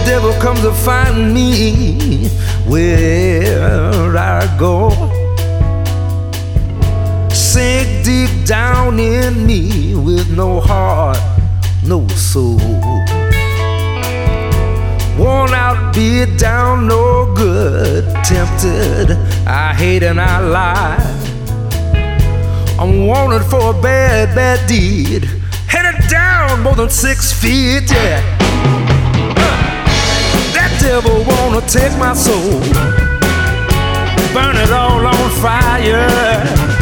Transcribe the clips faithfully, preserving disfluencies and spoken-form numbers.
devil comes to find me where I go. Sink deep down in me with no heart, no soul. Worn out, beat down, no good. Tempted, I hate and I lie. I'm wanted for a bad, bad deed. Headed down more than six feet, yeah. Uh, that devil wanna take my soul, burn it all on fire,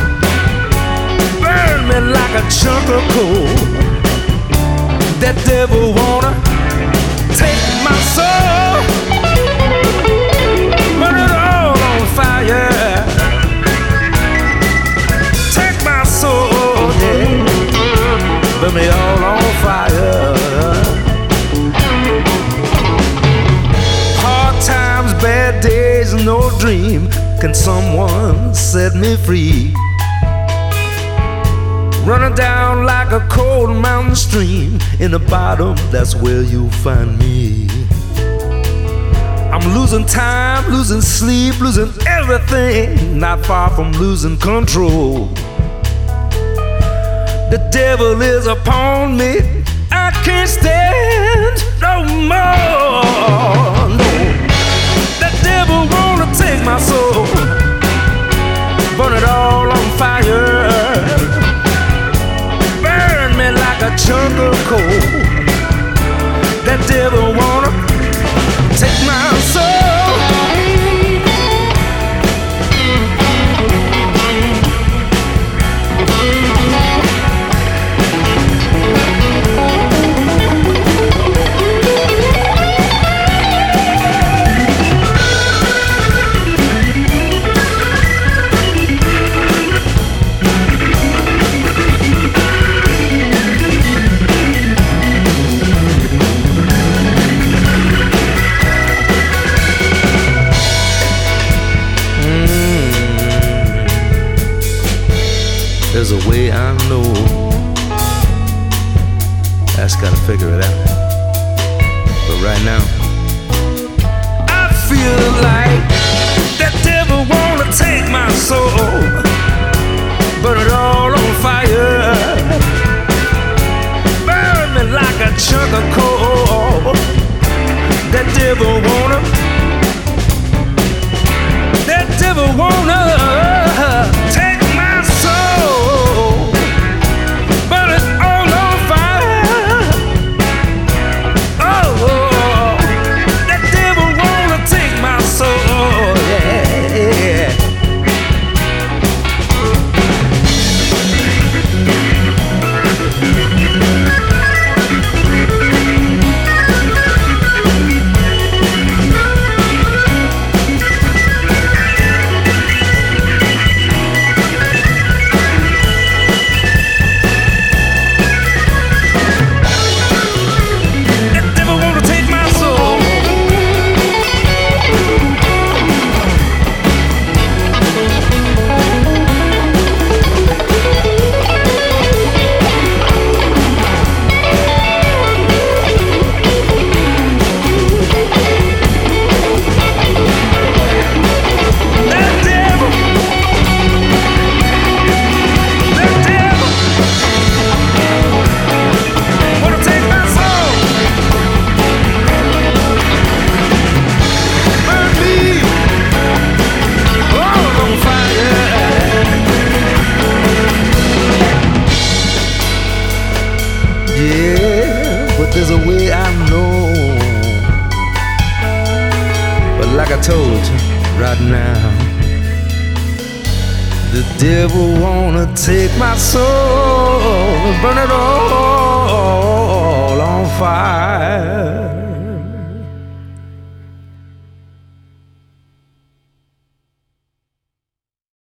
burn me like a chunk of coal. That devil wanna take my soul, burn it all on fire, take my soul, yeah, burn me all on fire. Hard times, bad days, no dream. Can someone set me free? Running down like a cold mountain stream. In the bottom, that's where you'll find me. I'm losing time, losing sleep, losing everything. Not far from losing control. The devil is upon me, I can't stand no more, no. The devil wanna take my soul, burn it all on fire, like a chunk of coal. That devil wanna take my soul. There's a way I know. I just gotta figure it out. But right now, I feel like that devil wanna take my soul, burn it all on fire, burn me like a chunk of coal. That devil wanna, that devil wanna take my soul, burn it all on fire. Oh, that devil wanna take my soul, yeah. There's a way I know, but like I told you right now, the devil wanna take my soul, burn it all on fire.